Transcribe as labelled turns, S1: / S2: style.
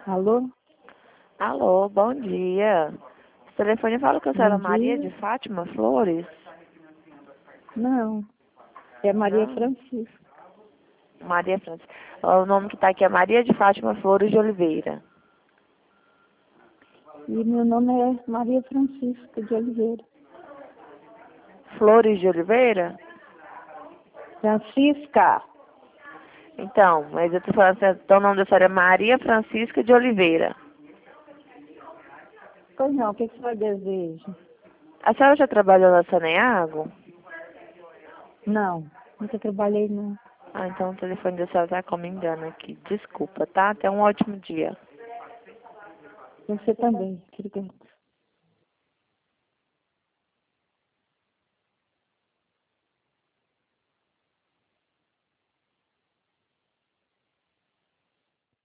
S1: Alô?
S2: Alô, bom dia. O telefone fala com a senhora
S1: Bom
S2: Maria de
S1: dia.
S2: Fátima Flores?
S1: Não, é Maria
S2: Não?
S1: Francisca.
S2: Maria Francisca. O nome que está aqui é Maria de Fátima Flores de Oliveira.
S1: E meu nome é Maria Francisca de Oliveira.
S2: Flores de Oliveira?
S1: Francisca.
S2: Então, mas eu tô falando assim, então o nome da senhora é Maria Francisca de Oliveira.
S1: Pois não, o que que você deseja?
S2: A senhora já trabalhou na Saneago?
S1: Não, nunca trabalhei não.
S2: Ah, então o telefone da senhora tá com me engano aqui. Desculpa, tá? Até um ótimo dia.
S1: Você também, obrigada.